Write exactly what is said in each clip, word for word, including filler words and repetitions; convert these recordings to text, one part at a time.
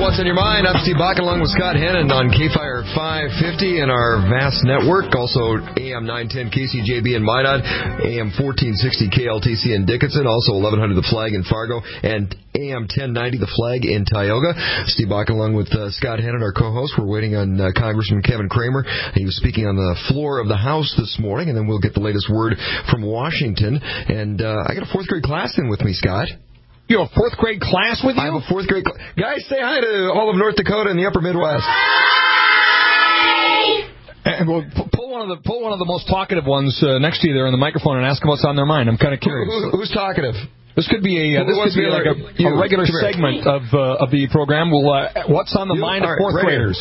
What's on Your Mind? I'm Steve Bach along with Scott Hennon on K-Fire five fifty and our vast network. Also A M nine ten K C J B in Minot, A M fourteen sixty K L T C in Dickinson, also eleven hundred The Flag in Fargo, and A M ten ninety The Flag in Tioga. Steve Bach along with uh, Scott Hennon, our co-host. We're waiting on uh, Congressman Kevin Cramer. He was speaking on the floor of the House this morning, and then we'll get the latest word from Washington. And uh, I got a fourth grade class in with me, Scott. You have a fourth grade class with you? I have a fourth grade class. Guys, say hi to all of North Dakota and the upper Midwest. Hi! And we'll pull one of the pull one of the most talkative ones uh, next to you there on the microphone and ask them what's on their mind. I'm kind of curious. Who, who's talkative? This could be a uh, this could be like a, a regular segment of uh, of the program. Well, uh, what's on the you, mind of fourth right, graders?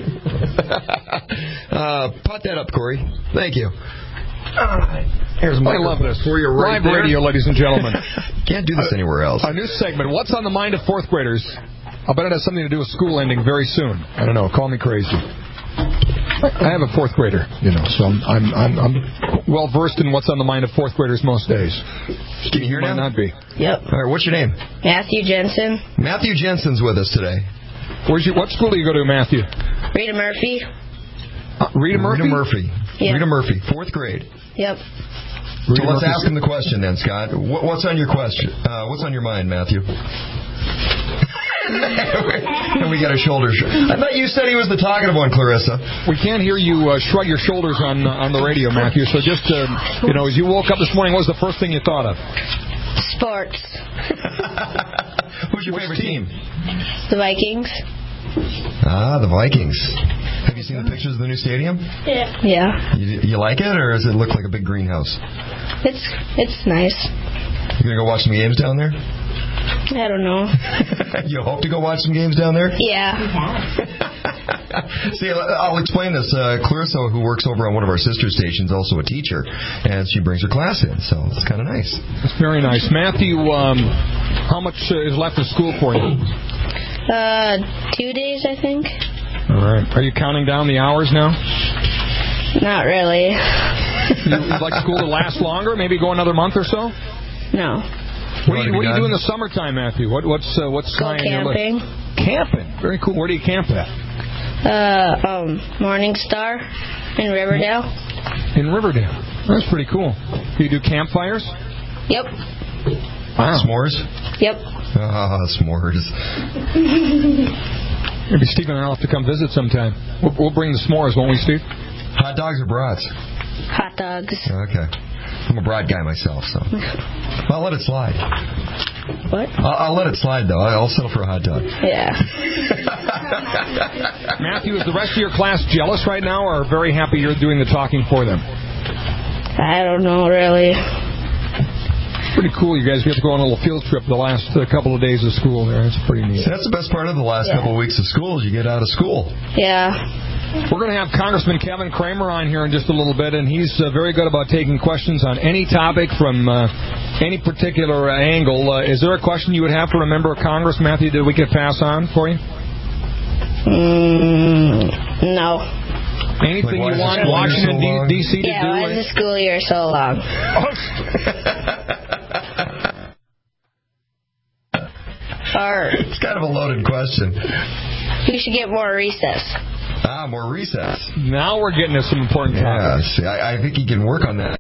uh, pot that up, Corey. Thank you. Uh, Here's my I love this. For your right Live there. Radio, ladies and gentlemen. Can't do this uh, anywhere else. A new segment. What's on the mind of fourth graders? I bet it has something to do with school ending very soon. I don't know. Call me crazy. I have a fourth grader, you know, so I'm I'm I'm, I'm well versed in what's on the mind of fourth graders most days. Can you hear now? Might not be. Yep. All right. What's your name? Matthew Jensen. Matthew Jensen's with us today. Where's you? What school do you go to, Matthew? Rita Murphy. Uh, Rita Murphy. Rita Murphy. Yep. Rita Murphy. Fourth grade. Yep. So Rita let's Murphy's ask him the question then, Scott. What's on your question? Uh, what's on your mind, Matthew? And we got a shoulder shrug. I thought you said he was the talkative one, Clarissa. We can't hear you uh, shrug your shoulders on uh, on the radio, Matthew. So just, uh, you know, as you woke up this morning, what was the first thing you thought of? Sports. Who's your Which favorite team? The Vikings. Ah, the Vikings. Have you seen the pictures of the new stadium? Yeah. Yeah. You, you like it, or does it look like a big greenhouse? It's it's nice. You gonna go watch some games down there? I don't know. You hope to go watch some games down there? Yeah. See, I'll explain this. Uh, Clarissa, who works over on one of our sister stations, also a teacher, and she brings her class in, so it's kind of nice. It's very nice. Matthew, um, how much uh, is left of school for you? Uh, two days, I think. All right. Are you counting down the hours now? Not really. You'd like school to last longer? Maybe go another month or so? No. What do you, what do you do in the summertime, Matthew? What, what's uh, what's Go camping. Camping. Very cool. Where do you camp at? Uh, um, Morning Star in Riverdale. In Riverdale. That's pretty cool. Do you do campfires? Yep. Wow. S'mores? Yep. Ah, s'mores. Maybe Steve and I will have to come visit sometime. We'll, we'll bring the s'mores, won't we, Steve? Hot dogs or brats? Hot dogs. Okay. I'm a brat guy myself, so I'll let it slide. What? I'll, I'll let it slide, though. I'll settle for a hot dog. Yeah. Matthew, is the rest of your class jealous right now, or very happy you're doing the talking for them? I don't know, really. Pretty cool. You guys get to go on a little field trip the last uh, couple of days of school there. It's pretty neat. So that's the best part of the last yeah. couple of weeks of school is you get out of school. Yeah. We're going to have Congressman Kevin Cramer on here in just a little bit, and he's uh, very good about taking questions on any topic from uh, any particular uh, angle. Uh, is there a question you would have for a member of Congress, Matthew, that we could pass on for you? Mm, no. Anything like you want Washington, so D C to yeah, do? Yeah, why is the school year so long? Or, it's kind of a loaded question. We should get more recess. Ah, more recess. Now we're getting to some important topics. Yeah, see, I, I think he can work on that.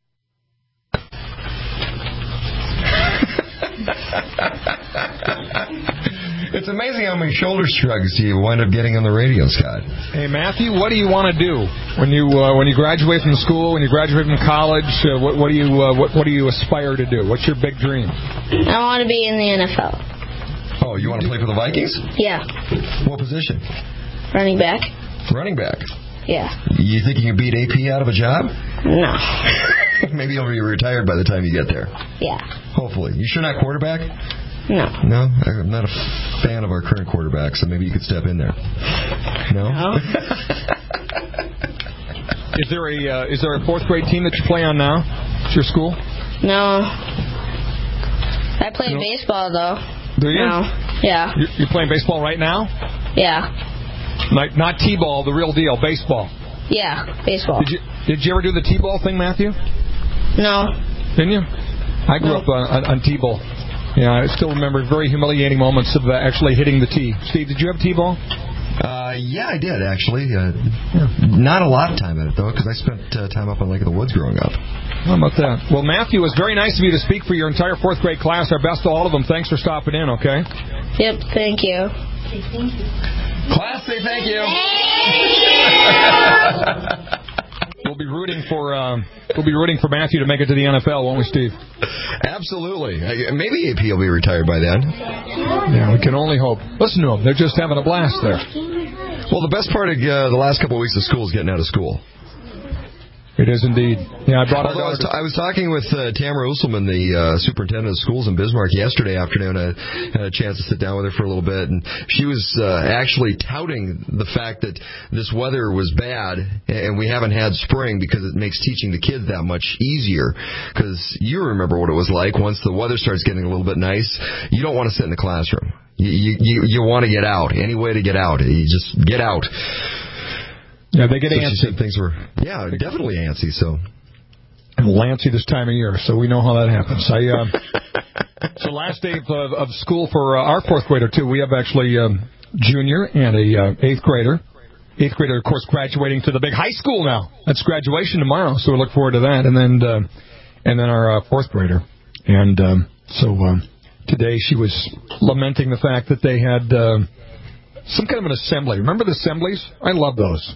It's amazing how many shoulder shrugs you wind up getting on the radio, Scott. Hey, Matthew, what do you want to do when you uh, when you graduate from school, when you graduate from college? Uh, what, what do you uh, what, what do you aspire to do? What's your big dream? I want to be in the N F L. Oh, you want to play for the Vikings? Yeah. What position? Running back. Running back? Yeah. You think you can beat A P out of a job? No. Maybe you'll be retired by the time you get there. Yeah. Hopefully. You sure not quarterback? No. No? I'm not a fan of our current quarterback, so maybe you could step in there. No? No. Is there a uh, is there a fourth grade team that you play on now at your school? No. I play no. baseball, though. Do you? No. Yeah. You're, you're playing baseball right now? Yeah. Like not T-ball, the real deal, baseball. Yeah, baseball. Did you Did you ever do the T-ball thing, Matthew? No. Didn't you? I grew no. up on, on, on T-ball. Yeah, I still remember very humiliating moments of uh, actually hitting the tee. Steve, did you have T-ball? Uh, yeah, I did, actually. Uh, yeah. Not a lot of time at it, though, because I spent uh, time up on Lake of the Woods growing up. How about that? Well, Matthew, it was very nice of you to speak for your entire fourth grade class. Our best to all of them. Thanks for stopping in, okay? Yep, thank you. Thank you. Class, say thank you. We'll be rooting for um, we'll be rooting for Matthew to make it to the N F L, won't we, Steve? Absolutely. Maybe A P will be retired by then. Yeah, we can only hope. Listen to them; they're just having a blast there. Well, the best part of uh, the last couple of weeks of school is getting out of school. It is indeed. Yeah, I brought. Although I was, t- I was talking with uh, Tamara Usselman, the uh, superintendent of schools in Bismarck, yesterday afternoon. I had a chance to sit down with her for a little bit, and she was uh, actually touting the fact that this weather was bad, and we haven't had spring because it makes teaching the kids that much easier. Because you remember what it was like once the weather starts getting a little bit nice. You don't want to sit in the classroom. You you you want to get out. Any way to get out, you just get out. Yeah, they get so antsy. Things were, yeah, definitely antsy. So, and Lancy this time of year, so we know how that happens. I, uh, so last day of, uh, of school for uh, our fourth grader too. We have actually um, junior and a uh, eighth grader. Eighth grader, of course, graduating to the big high school now. That's graduation tomorrow, so we look forward to that. And then, uh, and then our uh, fourth grader. And um, so um, today she was lamenting the fact that they had uh, some kind of an assembly. Remember the assemblies? I love those.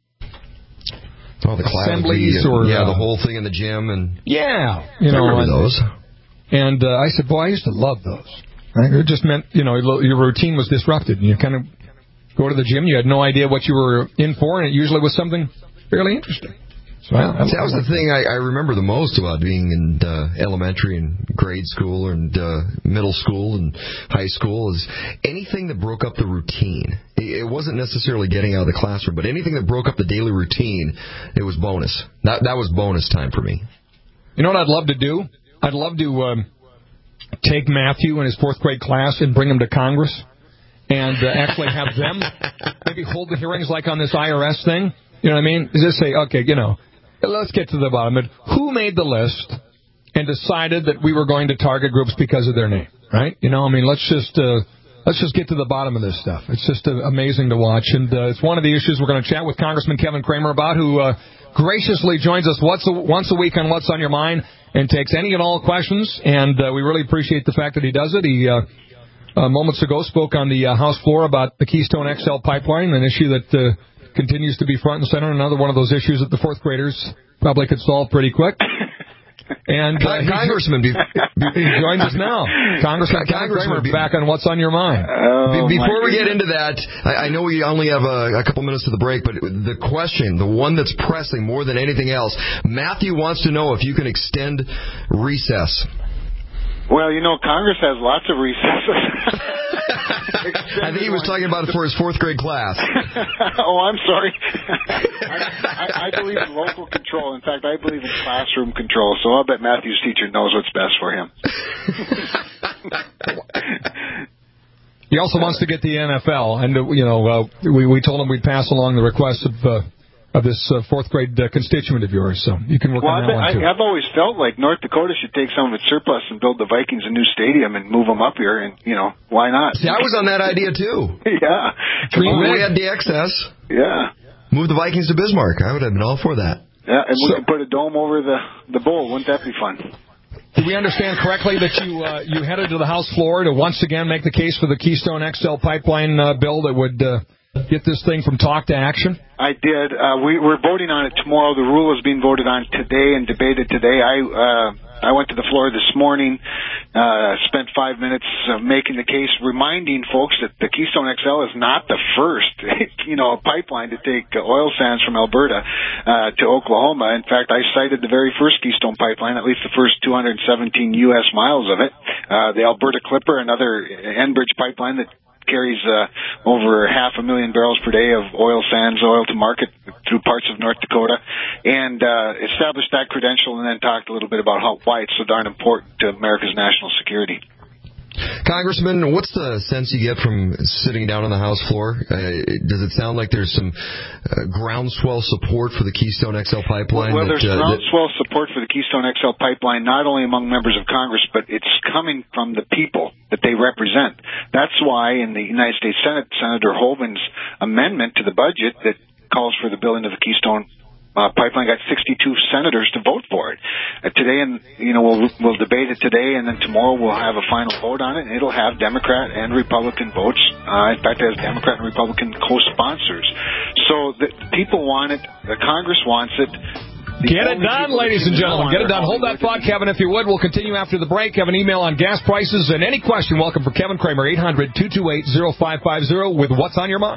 Oh, the assemblies and, or yeah, uh, the whole thing in the gym and yeah, you I know remember and, those. And uh, I said, boy, I used to love those. It just meant you know your routine was disrupted, and you kind of go to the gym. You had no idea what you were in for, and it usually was something fairly interesting. So well, that was the thing I, I remember the most about being in uh, elementary and grade school and uh, middle school and high school is anything that broke up the routine. It wasn't necessarily getting out of the classroom, but anything that broke up the daily routine, it was bonus. That that was bonus time for me. You know what I'd love to do? I'd love to um, take Matthew and his fourth grade class and bring him to Congress and uh, actually have them maybe hold the hearings like on this I R S thing. You know what I mean? Just say, okay, you know, let's get to the bottom of it. Who made the list and decided that we were going to target groups because of their name, right? You know, I mean, let's just uh, let's just get to the bottom of this stuff. It's just uh, amazing to watch, and uh, it's one of the issues we're going to chat with Congressman Kevin Cramer about, who uh, graciously joins us once a, once a week on What's on Your Mind and takes any and all questions, and uh, we really appreciate the fact that he does it. He uh, uh, moments ago spoke on the uh, House floor about the Keystone X L pipeline, an issue that uh, continues to be front and center, another one of those issues that the fourth graders probably could solve pretty quick. And uh, Congressman, be, be, he joins us now. Congressman Congressman be, back on What's on Your Mind. Oh, be, before we get into that, I, I know we only have a, a couple minutes to the break, but the question, the one that's pressing more than anything else, Matthew wants to know if you can extend recess. Well, you know, Congress has lots of recesses. I think he was talking about it for his fourth grade class. Oh, I'm sorry. I, I, I believe in local control. In fact, I believe in classroom control, so I'll bet Matthew's teacher knows what's best for him. He also wants to get the N F L, and, uh, you know, uh, we, we told him we'd pass along the request of... Uh, of this uh, fourth-grade uh, constituent of yours, so you can work well, on that I, one, too. I've always felt like North Dakota should take some of its surplus and build the Vikings a new stadium and move them up here, and, you know, why not? See, I was on that idea, too. Yeah. When we had the excess, yeah. move the Vikings to Bismarck. I would have been all for that. Yeah, and we so, could put a dome over the, the bowl. Wouldn't that be fun? Did we understand correctly that you uh, you headed to the House floor to once again make the case for the Keystone X L pipeline uh, bill that would... Uh, get this thing from talk to action? I did. Uh, we, we're voting on it tomorrow. The rule is being voted on today and debated today. I uh, I went to the floor this morning, uh, spent five minutes uh, making the case, reminding folks that the Keystone X L is not the first, you know, pipeline to take uh, oil sands from Alberta uh, to Oklahoma. In fact, I cited the very first Keystone pipeline, at least the first two hundred seventeen U S miles of it. Uh, the Alberta Clipper, another Enbridge pipeline that carries uh, over half a million barrels per day of oil sands, oil to market through parts of North Dakota, and uh, established that credential and then talked a little bit about how, why it's so darn important to America's national security. Congressman, what's the sense you get from sitting down on the House floor? Uh, does it sound like there's some uh, groundswell support for the Keystone X L pipeline? Well, that, there's uh, groundswell support for the Keystone X L pipeline, not only among members of Congress, but it's coming from the people that they represent. That's why in the United States Senate, Senator Hoeven's amendment to the budget that calls for the building of the Keystone Uh, pipeline got sixty-two senators to vote for it. Uh, today, and you know, we'll we'll debate it today, and then tomorrow we'll have a final vote on it. And it'll have Democrat and Republican votes. Uh, in fact, it has Democrat and Republican co-sponsors. So the people want it. The Congress wants it. The Get it done, ladies and gentlemen. Get it done. Hold that thought, Kevin, if you would. We'll continue after the break. Have an email on gas prices and any question. Welcome for Kevin Kramer, eight hundred, two two eight, oh five five oh with What's on Your Mind.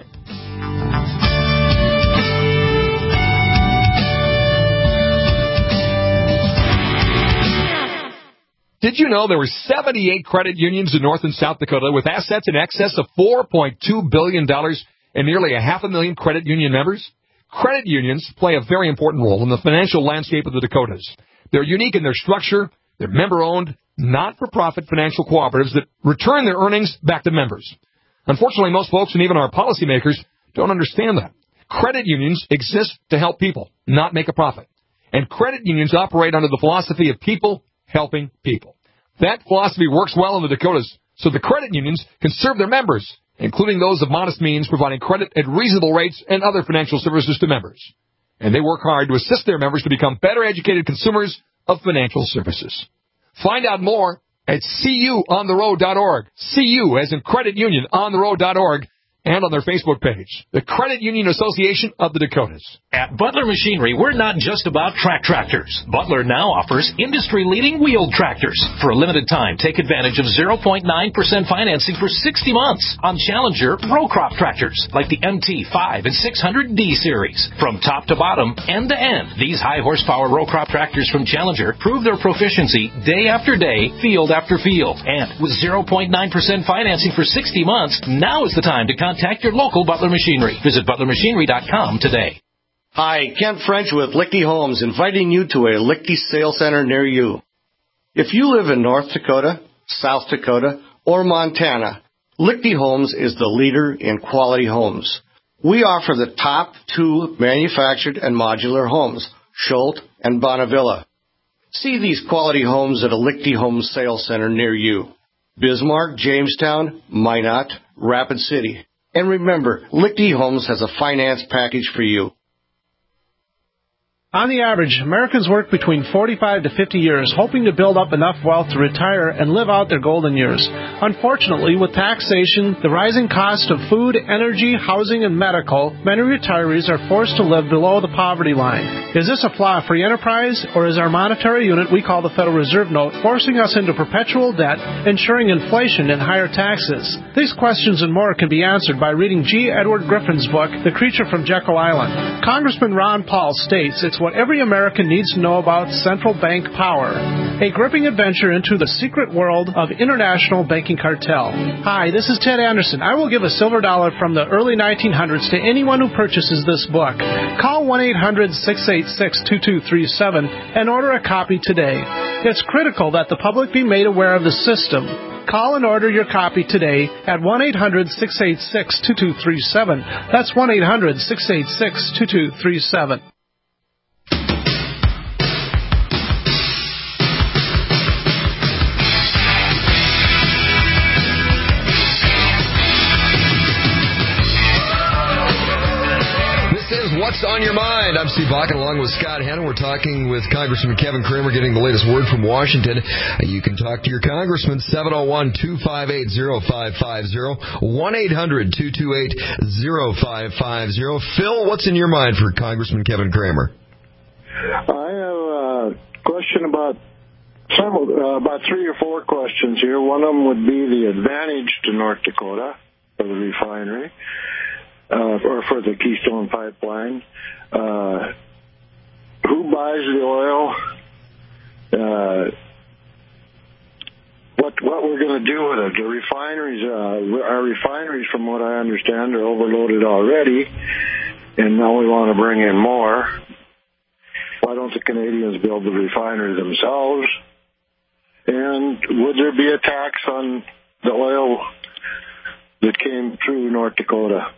Did you know there were seventy-eight credit unions in North and South Dakota with assets in excess of four point two billion dollars and nearly a half a million credit union members? Credit unions play a very important role in the financial landscape of the Dakotas. They're unique in their structure. They're member-owned, not-for-profit financial cooperatives that return their earnings back to members. Unfortunately, most folks and even our policymakers don't understand that. Credit unions exist to help people, not make a profit. And credit unions operate under the philosophy of people helping people. That philosophy works well in the Dakotas, so the credit unions can serve their members, including those of modest means, providing credit at reasonable rates and other financial services to members. And they work hard to assist their members to become better educated consumers of financial services. Find out more at C U on the road dot org. C U as in credit union on the road dot org. And on their Facebook page, the Credit Union Association of the Dakotas. At Butler Machinery, we're not just about track tractors. Butler now offers industry-leading wheeled tractors. For a limited time, take advantage of zero point nine percent financing for sixty months on Challenger row crop tractors like the M T five and six hundred D series. From top to bottom, end to end, these high-horsepower row crop tractors from Challenger prove their proficiency day after day, field after field. And with zero point nine percent financing for sixty months, now is the time to contact Contact your local Butler Machinery. Visit butler machinery dot com today. Hi, Kent French with Lichty Homes, inviting you to a Lichty sales center near you. If you live in North Dakota, South Dakota, or Montana, Lichty Homes is the leader in quality homes. We offer the top two manufactured and modular homes, Schultz and Bonnevilla. See these quality homes at a Lichty Homes sales center near you. Bismarck, Jamestown, Minot, Rapid City. And remember, Lichty Homes has a finance package for you. On the average, Americans work between forty-five to fifty years, hoping to build up enough wealth to retire and live out their golden years. Unfortunately, with taxation, the rising cost of food, energy, housing, and medical, many retirees are forced to live below the poverty line. Is this a flaw free enterprise, or is our monetary unit we call the Federal Reserve Note forcing us into perpetual debt, ensuring inflation and higher taxes? These questions and more can be answered by reading G. Edward Griffin's book, The Creature from Jekyll Island. Congressman Ron Paul states it's what every American needs to know about central bank power. A gripping adventure into the secret world of international banking cartel. Hi, this is Ted Anderson. I will give a silver dollar from the early nineteen hundreds to anyone who purchases this book. Call one eight hundred, six eight six, two two three seven and order a copy today. It's critical that the public be made aware of the system. Call and order your copy today at one eight hundred, six eight six, two two three seven. That's one eight hundred, six eight six, two two three seven. What's on your mind? I'm Steve Bakken along with Scott Hannon. We're talking with Congressman Kevin Kramer, getting the latest word from Washington. You can talk to your congressman, seven oh one, two five eight, oh five five oh, one eight hundred, two two eight, oh five five oh. Phil, what's in your mind for Congressman Kevin Kramer? I have a question about some, uh, about three or four questions here. One of them would be the advantage to North Dakota for the refinery. Uh, or for the Keystone Pipeline. Uh, who buys the oil? Uh, what what we're going to do with it? The refineries, uh, our refineries, from what I understand, are overloaded already, and now we want to bring in more. Why don't the Canadians build the refinery themselves? And would there be a tax on the oil that came through North Dakota?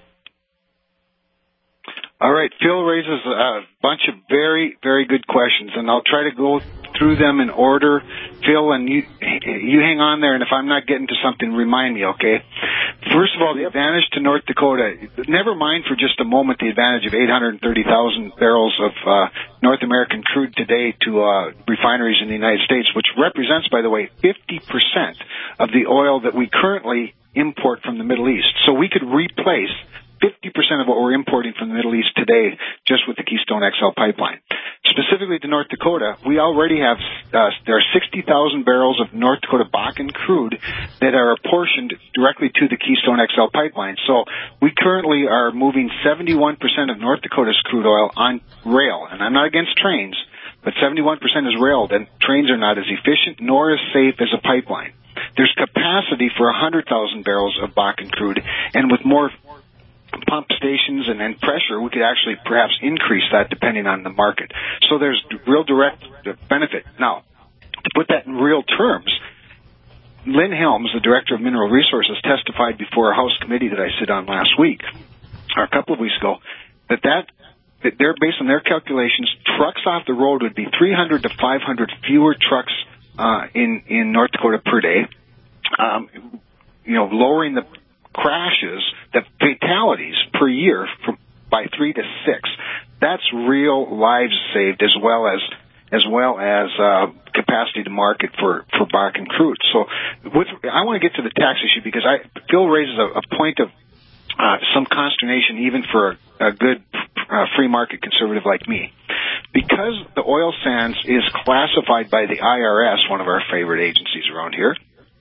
All right, Phil raises a bunch of very, very good questions, and I'll try to go through them in order. Phil, and you you hang on there, and if I'm not getting to something, remind me, okay? First of all, the advantage to North Dakota, never mind for just a moment the advantage of eight hundred thirty thousand barrels of uh, North American crude today to uh, refineries in the United States, which represents, by the way, fifty percent of the oil that we currently import from the Middle East. So we could replace fifty percent of what we're importing from the Middle East today just with the Keystone X L pipeline. Specifically to North Dakota, we already have, uh, there are sixty thousand barrels of North Dakota Bakken crude that are apportioned directly to the Keystone X L pipeline. So we currently are moving seventy-one percent of North Dakota's crude oil on rail. And I'm not against trains, but seventy-one percent is railed, and trains are not as efficient nor as safe as a pipeline. There's capacity for one hundred thousand barrels of Bakken crude, and with more pump stations and, and pressure, we could actually perhaps increase that depending on the market. So there's real direct benefit. Now, to put that in real terms, Lynn Helms, the Director of Mineral Resources, testified before a House committee that I sit on last week, or a couple of weeks ago, that that, that they're based on their calculations, trucks off the road would be three hundred to five hundred fewer trucks uh, in, in North Dakota per day, um, you know, lowering the crashes, the fatalities per year from, by three to six. That's real lives saved, as well as as well as uh, capacity to market for for Bakken crude. So, with, I want to get to the tax issue because I Phil raises a, a point of uh, some consternation, even for a, a good uh, free market conservative like me, because the oil sands is classified by the I R S, one of our favorite agencies around here,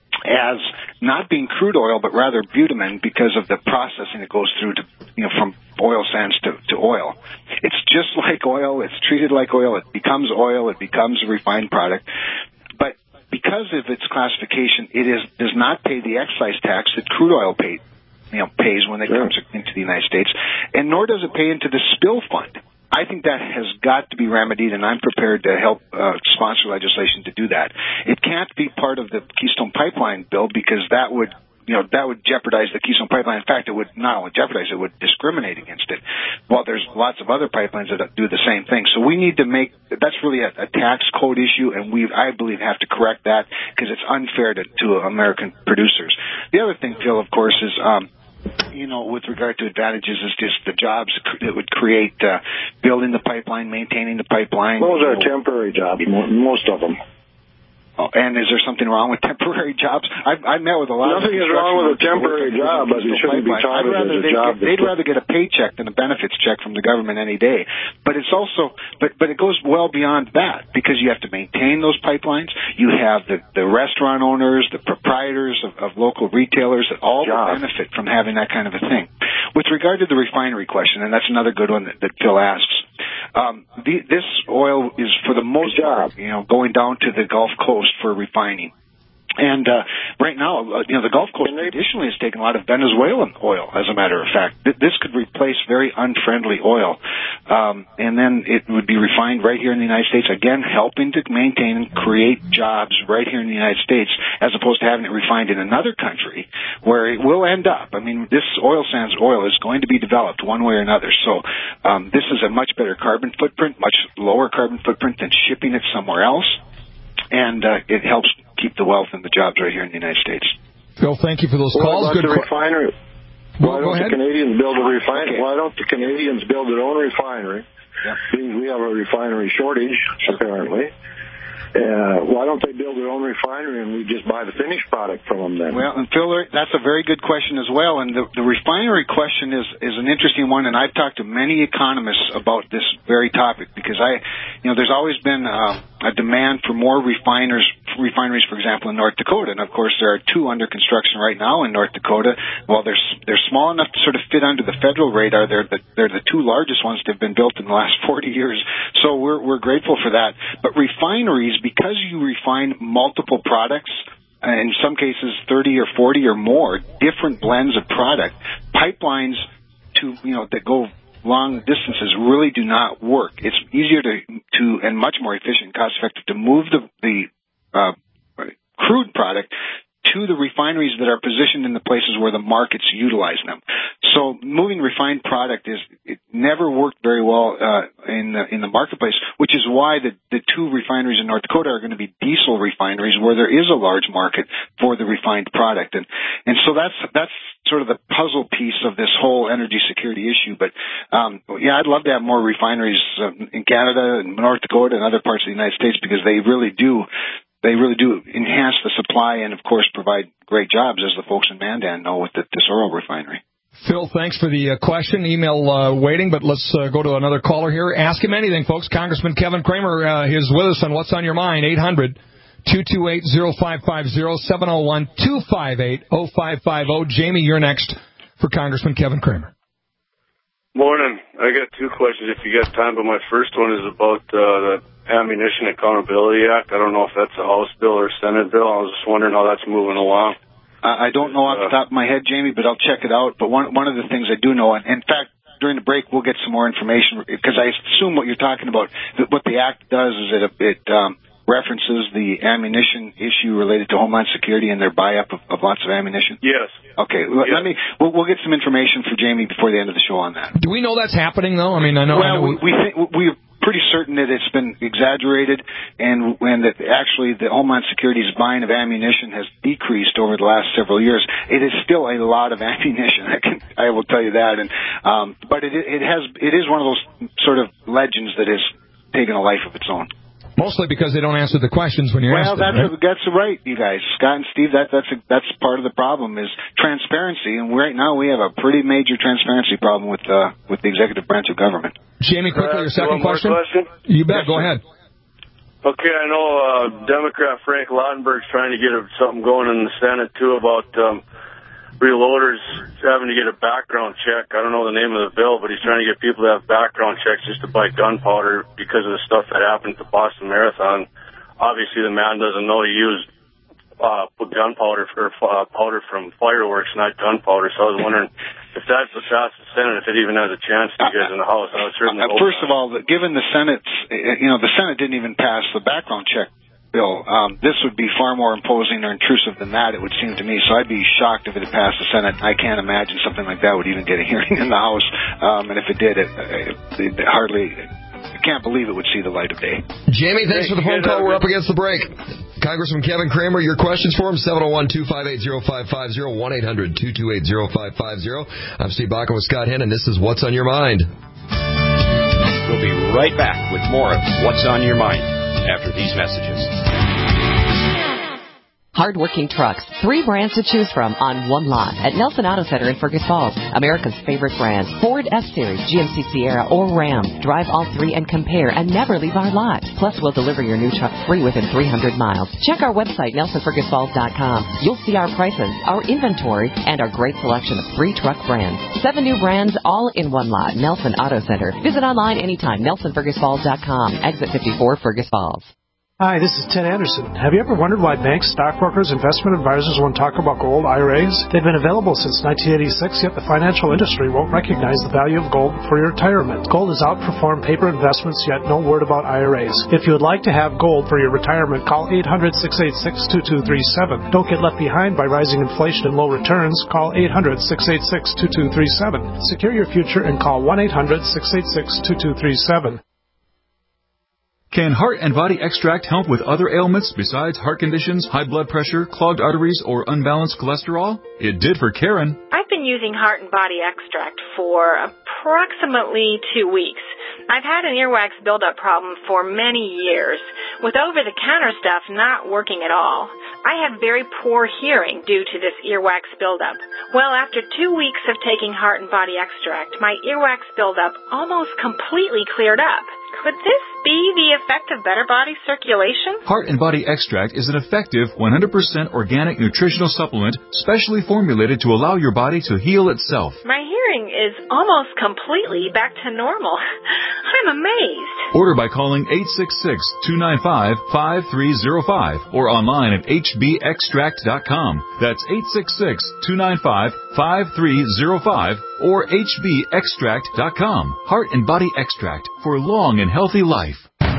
as not being crude oil, but rather bitumen because of the processing that goes through to, you know, from oil sands to, to oil. It's just like oil. It's treated like oil. It becomes oil. It becomes a refined product. But because of its classification, it is does not pay the excise tax that crude oil paid, you know, pays when it sure. comes into the United States, and nor does it pay into the spill fund. I think that has got to be remedied, and I'm prepared to help uh, sponsor legislation to do that. It can't be part of the Keystone Pipeline bill because that would, you know, that would jeopardize the Keystone Pipeline. In fact, it would not only jeopardize it, it would discriminate against it. While there's lots of other pipelines that do the same thing. So we need to make, that's really a, a tax code issue, and we, I believe, have to correct that because it's unfair to, to American producers. The other thing, Phil, of course, is, um, you know, with regard to advantages, is just the jobs it would create, uh, building the pipeline, maintaining the pipeline. Those are temporary jobs, most of them. Oh, and is there something wrong with temporary jobs? I, I met with a lot Nothing of... Nothing is wrong with a temporary job, but it shouldn't be touted as a they'd job. Get, they'd rather get a paycheck than a benefits check from the government any day. But it's also... But, but it goes well beyond that, because you have to maintain those pipelines. You have the, the restaurant owners, the proprietors of, of local retailers that all benefit from having that kind of a thing. With regard to the refinery question, and that's another good one that, that Phil asks, um, the, this oil is, for the most part, you know, going down to the Gulf Coast for refining. And uh, right now, uh, you know, the Gulf Coast traditionally has taken a lot of Venezuelan oil, as a matter of fact. Th- this could replace very unfriendly oil. Um, and then it would be refined right here in the United States, again, helping to maintain and create jobs right here in the United States, as opposed to having it refined in another country where it will end up. I mean, this oil sands oil is going to be developed one way or another. So um, this is a much better carbon footprint, much lower carbon footprint than shipping it somewhere else. And uh, it helps keep the wealth and the jobs right here in the United States. Phil, thank you for those well, calls. Good the refinery. Well, Why don't the ahead. Canadians build a refinery? Okay. Why don't the Canadians build their own refinery? Yeah. We have a refinery shortage, apparently. Uh, why don't they build their own refinery and we just buy the finished product from them then? Well, and Phil, that's a very good question as well. And the, the refinery question is, is an interesting one. And I've talked to many economists about this very topic because I, you know, there's always been uh, a demand for more refiners, refineries, for example, in North Dakota. And of course, there are two under construction right now in North Dakota. Well, they're they're small enough to sort of fit under the federal radar. They're the, they're the two largest ones that have been built in the last forty years. So we're we're grateful for that. But refineries, because you refine multiple products, in some cases thirty or forty or more different blends of product, pipelines to, you know, that go long distances really do not work. It's easier to, to and much more efficient and cost effective to move the, the uh, crude product to the refineries that are positioned in the places where the markets utilize them. So moving refined product is it never worked very well uh, in the, in the marketplace, which is why the, the two refineries in North Dakota are going to be diesel refineries where there is a large market for the refined product. And and so that's that's sort of the puzzle piece of this whole energy security issue. But um, yeah, I'd love to have more refineries uh, in Canada and North Dakota and other parts of the United States because they really do. They really do enhance the supply and, of course, provide great jobs, as the folks in Mandan know with the Tesoro refinery. Phil, thanks for the uh, question. Email uh, waiting, but let's uh, go to another caller here. Ask him anything, folks. Congressman Kevin Cramer uh, is with us on What's on Your Mind, eight hundred two two eight oh five five oh, seven oh one two five eight oh five five oh. Jamie, you're next for Congressman Kevin Cramer. Morning. I got two questions if you got time, but my first one is about uh, the Ammunition Accountability Act. I don't know if that's a House bill or a Senate bill. I was just wondering how that's moving along. Uh, I don't know off the top of my head, Jamie, but I'll check it out. But one one of the things I do know, and in fact, during the break, we'll get some more information because I assume what you're talking about, that what the act does is it, it um, references the ammunition issue related to Homeland Security and their buy-up of, of lots of ammunition. Yes. Okay. Yes. Let me. We'll, we'll get some information for Jamie before the end of the show on that. Do we know that's happening though? I mean, I know. Well, I know we, we think we. pretty certain that it's been exaggerated and when that actually the Homeland Security's buying of ammunition has decreased over the last several years. It is still a lot of ammunition. I can, I will tell you that. And, um, but it, it has, it is one of those sort of legends that has taken a life of its own. Mostly because they don't answer the questions when you well, ask them. Well, right? that's, that's right, you guys. Scott and Steve, that, that's, a, that's part of the problem is transparency. And right now we have a pretty major transparency problem with, uh, with the executive branch of government. Jamie, quickly, your second question? question. You bet. Yes, go sir. ahead. Okay, I know uh, Democrat Frank Lautenberg's trying to get a, something going in the Senate, too, about um, reloaders having to get a background check. I don't know the name of the bill, but he's trying to get people to have background checks just to buy gunpowder because of the stuff that happened at the Boston Marathon. Obviously, the man doesn't know he used uh, gunpowder for uh, powder from fireworks, not gunpowder. So I was wondering if that's the South Senate, if it even has a chance to you guys in the House. I would certainly uh, hope First not. of all, given the Senate's, you know, the Senate didn't even pass the background check bill. Um, this would be far more imposing or intrusive than that, it would seem to me. So I'd be shocked if it had passed the Senate. I can't imagine something like that would even get a hearing in the House. Um, and if it did, it, it, it hardly... I can't believe it would see the light of day. Jamie, thanks for the phone call. We're up against the break. Congressman Kevin Cramer, your questions for him, seven oh one two five eight oh five five oh, one eight hundred two two eight oh five five oh. I'm Steve Baca with Scott Henn, and this is What's on Your Mind. We'll be right back with more of What's on Your Mind after these messages. Hard-working trucks, three brands to choose from on one lot at Nelson Auto Center in Fergus Falls. America's favorite brands, Ford F-Series, G M C Sierra, or Ram. Drive all three and compare and never leave our lot. Plus, we'll deliver your new truck free within three hundred miles. Check our website, nelson fergus falls dot com. You'll see our prices, our inventory, and our great selection of three truck brands. Seven new brands all in one lot. Nelson Auto Center. Visit online anytime, nelson fergus falls dot com. Exit fifty-four, Fergus Falls. Hi, this is Ted Anderson. Have you ever wondered why banks, stockbrokers, investment advisors won't talk about gold I R As? They've been available since nineteen eighty-six, yet the financial industry won't recognize the value of gold for your retirement. Gold has outperformed paper investments, yet no word about I R As. If you would like to have gold for your retirement, call eight hundred, six eight six, two two three seven. Don't get left behind by rising inflation and low returns. Call eight hundred, six eight six, two two three seven. Secure your future and call one eight hundred, six eight six, two two three seven. Can Heart and Body Extract help with other ailments besides heart conditions, high blood pressure, clogged arteries, or unbalanced cholesterol? It did for Karen. I've been using Heart and Body Extract for approximately two weeks. I've had an earwax buildup problem for many years, with over-the-counter stuff not working at all. I have very poor hearing due to this earwax buildup. Well, after two weeks of taking Heart and Body Extract, my earwax buildup almost completely cleared up. Could this be the effect of better body circulation? Heart and Body Extract is an effective one hundred percent organic nutritional supplement specially formulated to allow your body to heal itself. My hearing is almost completely back to normal. I'm amazed. Order by calling eight six six, two nine five, five three zero five or online at h b extract dot com. That's eight six six, two nine five, five three zero five or h b extract dot com. Heart and Body Extract for long and healthy life.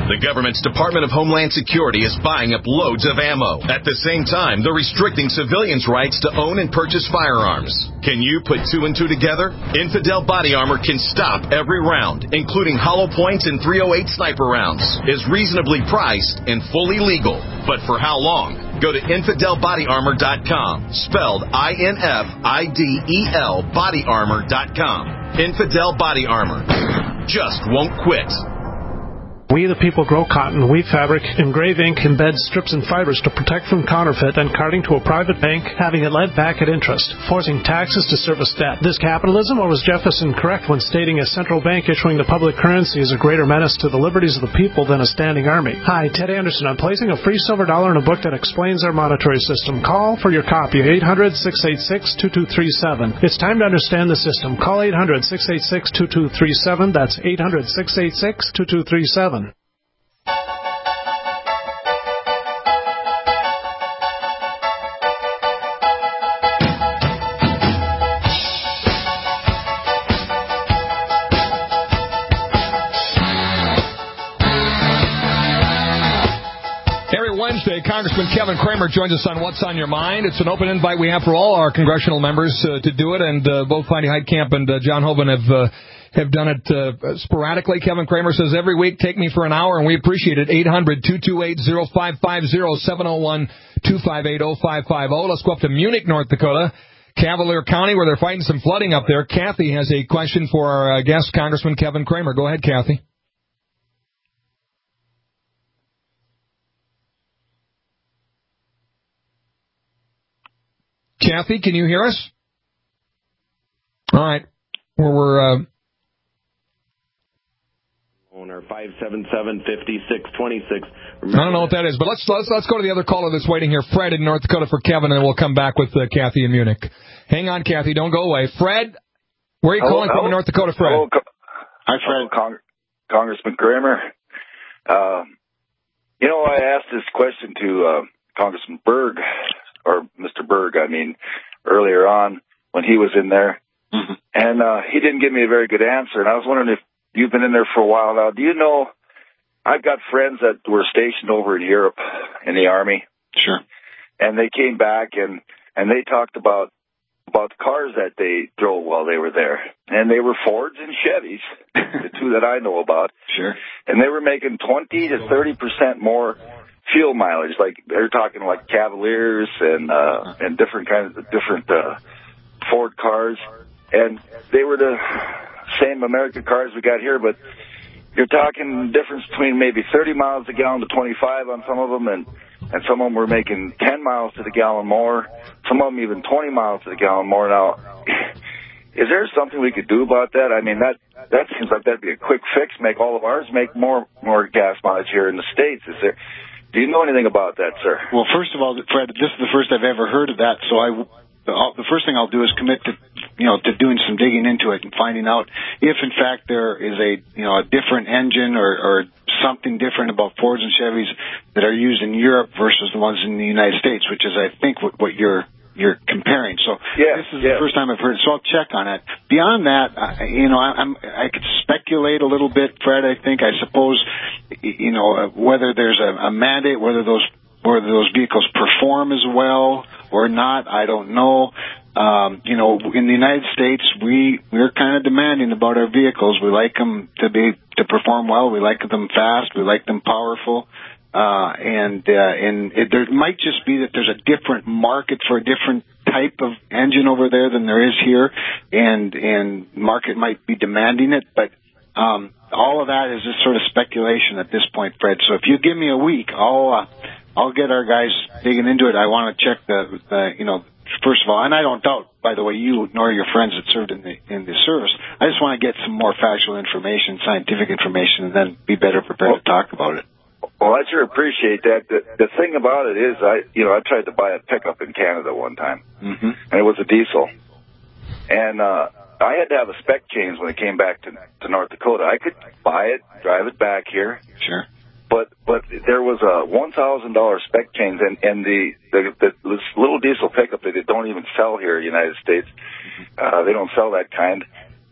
The government's Department of Homeland Security is buying up loads of ammo. At the same time, they're restricting civilians' rights to own and purchase firearms. Can you put two and two together? Infidel Body Armor can stop every round, including hollow points and three oh eight sniper rounds, is reasonably priced and fully legal. But for how long? Go to infidel body armor dot com, spelled I N F I D E L body armor dot com. Infidel Body Armor. Just won't quit. We the people grow cotton, weave fabric, engrave ink, embed strips and fibers to protect from counterfeit and carting to a private bank, having it lent back at interest, forcing taxes to service debt. This capitalism, or was Jefferson correct when stating a central bank issuing the public currency is a greater menace to the liberties of the people than a standing army? Hi, Ted Anderson. I'm placing a free silver dollar in a book that explains our monetary system. Call for your copy, eight hundred, six eight six, two two three seven. It's time to understand the system. Call eight hundred, six eight six, two two three seven. That's eight hundred, six eight six, two two three seven. Wednesday, Congressman Kevin Cramer joins us on What's on Your Mind. It's an open invite we have for all our congressional members uh, to do it, and uh, both Heidi Heitkamp and uh, John Hoeven have uh, have done it uh, sporadically. Kevin Cramer says every week, take me for an hour, and we appreciate it. eight hundred, two two eight, oh five five oh, seven oh one, two five eight, oh five five oh. Let's go up to Munich, North Dakota, Cavalier County, where they're fighting some flooding up there. Kathy has a question for our uh, guest, Congressman Kevin Cramer. Go ahead, Kathy. Kathy, can you hear us? All right. Well, we're... Uh... Owner five seven seven, five six two six. I don't know what that is, but let's let's let's go to the other caller that's waiting here, Fred in North Dakota for Kevin, and then we'll come back with uh, Kathy in Munich. Hang on, Kathy, don't go away. Fred, where are you hello, calling hello. from in North Dakota, Fred? Hello, Hi, Fred. Cong- Congressman Cramer. Uh, you know, I asked this question to uh, Congressman Berg, or Mister Berg, I mean, earlier on when he was in there, mm-hmm. and uh, he didn't give me a very good answer, and I was wondering if you've been in there for a while now. Do you know, I've got friends that were stationed over in Europe in the Army. Sure. And they came back, and, and they talked about about the cars that they drove while they were there. And they were Fords and Chevys, the two that I know about. Sure. And they were making twenty to thirty percent more fuel mileage. Like, they're talking like Cavaliers and uh, and different kinds of different uh, Ford cars. And they were the same American cars we got here, but you're talking difference between maybe thirty miles a gallon to twenty-five on some of them, and, and some of them were making ten miles to the gallon more, some of them even twenty miles to the gallon more. Now, is there something we could do about that? I mean, that that seems like that'd be a quick fix, make all of ours make more more gas mileage here in the States. Is there? Do you know anything about that, sir? Well, first of all, Fred, this is the first I've ever heard of that, so I... the first thing I'll do is commit to, you know, to doing some digging into it and finding out if, in fact, there is a, you know, a different engine or, or something different about Fords and Chevys that are used in Europe versus the ones in the United States, which is, I think, what, what you're you're comparing. So yeah, this is yeah. the first time I've heard it, so I'll check on it. Beyond that, I, you know, I, I'm I could speculate a little bit, Fred. I think I suppose, you know, whether there's a, a mandate, whether those whether those vehicles perform as well or not, I don't know. Um, you know, in the United States, we we're kind of demanding about our vehicles. We like them to be to perform well. We like them fast. We like them powerful. Uh, and uh, and it, there might just be that there's a different market for a different type of engine over there than there is here, and and market might be demanding it, but. Um, all of that is just sort of speculation at this point, Fred. So if you give me a week, I'll uh, I'll get our guys digging into it. I want to check the, the, you know, first of all, and I don't doubt, by the way, you nor your friends that served in the in the service. I just want to get some more factual information, scientific information, and then be better prepared well, to talk about it. Well, I sure appreciate that. The, the thing about it is, I you know, I tried to buy a pickup in Canada one time, mm-hmm. and it was a diesel, and uh, I had to have a spec change when it came back to to North Dakota. I could buy it, drive it back here. Sure. But but there was a one thousand dollars spec change, and, and the, the, the this little diesel pickup that they don't even sell here in the United States, uh, they don't sell that kind.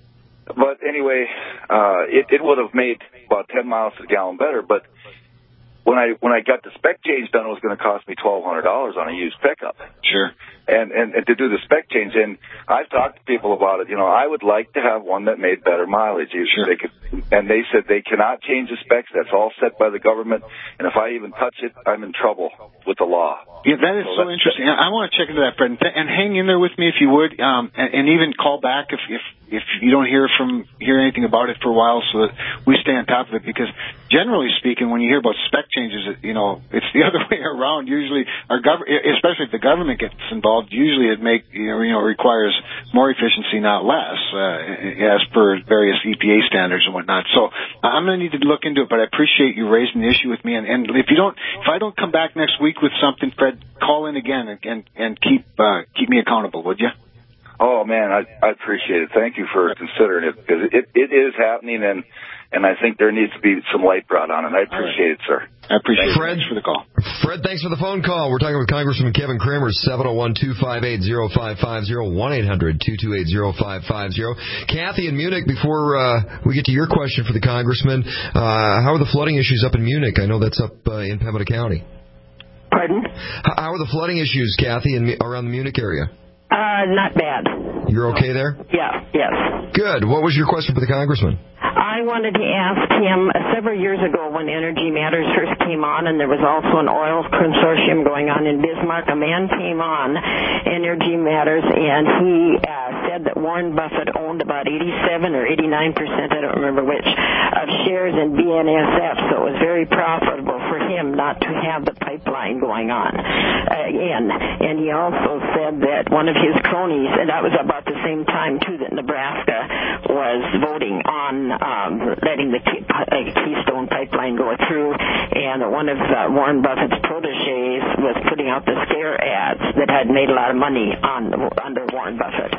but anyway, uh, it, it would have made about ten miles to the gallon better. But when I when I got the spec change done, it was going to cost me twelve hundred dollars on a used pickup. Sure. And, and and to do the spec change, and I've talked to people about it. You know, I would like to have one that made better mileage. Sure. They could, and they said they cannot change the specs. That's all set by the government. And if I even touch it, I'm in trouble with the law. Yeah, that is so, so interesting. I want to check into that, Fred, and, th- and hang in there with me if you would, um, and, and even call back if, if if you don't hear from hear anything about it for a while, so that we stay on top of it. Because generally speaking, when you hear about spec changes, you know, it's the other way around. Usually, our gov- especially if the government gets involved, usually it make you know, you know requires more efficiency, not less, uh, as per various E P A standards and whatnot. So I'm going to need to look into it. But I appreciate you raising the issue with me. And, and if you don't, if I don't come back next week with something, Fred, call in again and and, and keep uh, keep me accountable, would you? Oh man, I, I appreciate it. Thank you for considering it, because it, it is happening, and and I think there needs to be some light brought on it. I appreciate right. it, sir. I appreciate Fred, it. Thanks for the call. Fred, thanks for the phone call. We're talking with Congressman Kevin Kramer, seven oh one, two five eight, oh five five oh, one eight hundred, two two eight, oh five five oh. Kathy in Munich, before uh, we get to your question for the Congressman, uh, how are the flooding issues up in Munich? I know that's up uh, in Pembina County. Pardon? How are the flooding issues, Kathy, in, around the Munich area? Uh, not bad. You're okay there? Yeah, yes. Good. What was your question for the Congressman? I wanted to ask him, uh, several years ago when Energy Matters first came on, and there was also an oil consortium going on in Bismarck, a man came on Energy Matters, and he uh, said that Warren Buffett owned about eighty-seven or eighty-nine percent, I don't remember which, of shares in B N S F, so it was very profitable for him not to have the pipeline going on uh, in. And he also said that one of his cronies, and that was about the same time, too, that Nebraska was voting on um, letting the Key- uh, Keystone Pipeline go through, and one of uh, Warren Buffett's proteges was putting out the scare ads that had made a lot of money on under Warren Buffett.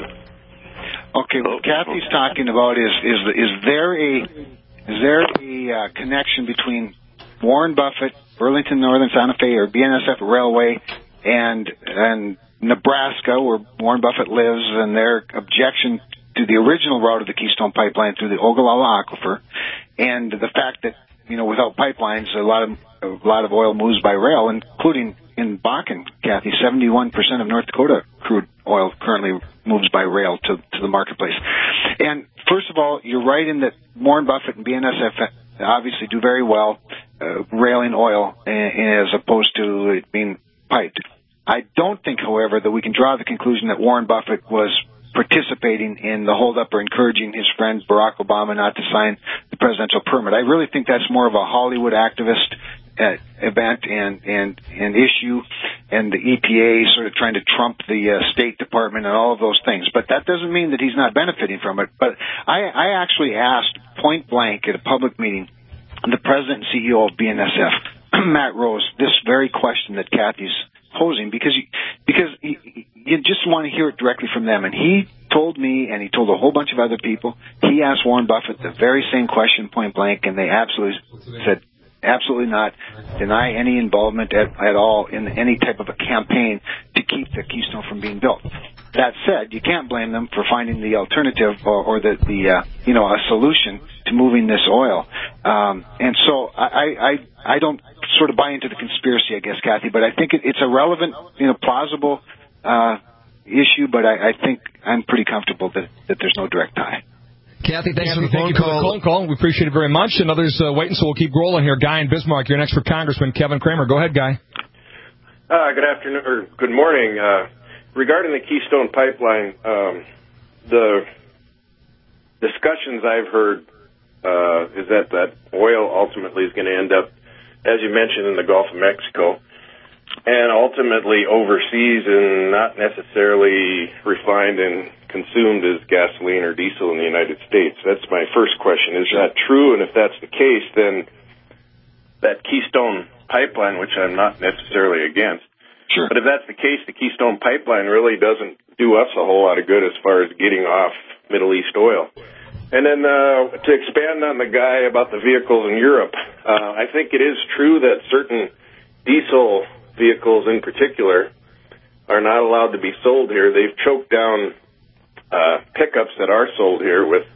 Okay, what Kathy's talking about is is is there a is there a uh, connection between Warren Buffett, Burlington Northern Santa Fe, or B N S F Railway, and and Nebraska, where Warren Buffett lives, and their objection to the original route of the Keystone Pipeline through the Ogallala Aquifer, and the fact that, you know, without pipelines, a lot of a lot of oil moves by rail, including in Bakken, Kathy, seventy-one percent of North Dakota crude oil currently moves by rail to, to the marketplace. And first of all, you're right in that Warren Buffett and B N S F obviously do very well uh, railing oil as opposed to it being piped. I don't think, however, that we can draw the conclusion that Warren Buffett was participating in the holdup or encouraging his friend Barack Obama not to sign the presidential permit. I really think that's more of a Hollywood activist uh, event and, and, and issue, and the E P A sort of trying to trump the uh, State Department and all of those things. But that doesn't mean that he's not benefiting from it. But I, I actually asked point blank at a public meeting the president and C E O of B N S F, Matt Rose, this very question that Kathy's posing, because you, because you, you just want to hear it directly from them. And he told me, and he told a whole bunch of other people, he asked Warren Buffett the very same question point blank, and they absolutely said, absolutely not, deny any involvement at, at all in any type of a campaign to keep the Keystone from being built. That said, you can't blame them for finding the alternative or, or the, the uh, you know, a solution to moving this oil. Um, and so I, I, I don't sort of buy into the conspiracy, I guess, Kathy, but I think it, it's a relevant, you know, plausible uh, issue, but I, I think I'm pretty comfortable that, that there's no direct tie. Kathy, thanks Kathy, for the thank phone you call. For the phone call. We appreciate it very much. And others uh, waiting, so we'll keep rolling here. Guy in Bismarck, you're next for Congressman Kevin Kramer. Go ahead, Guy. Uh, good afternoon, or good morning. Uh, regarding the Keystone Pipeline, um, the discussions I've heard uh, is that that oil ultimately is going to end up, as you mentioned, in the Gulf of Mexico, and ultimately overseas and not necessarily refined and consumed as gasoline or diesel in the United States. That's my first question. Is that true? And if that's the case, then that Keystone Pipeline, which I'm not necessarily against, sure. but if that's the case, the Keystone Pipeline really doesn't do us a whole lot of good as far as getting off Middle East oil. And then uh, to expand on the guy about the vehicles in Europe, uh, I think it is true that certain diesel vehicles in particular are not allowed to be sold here. They've choked down uh, pickups that are sold here with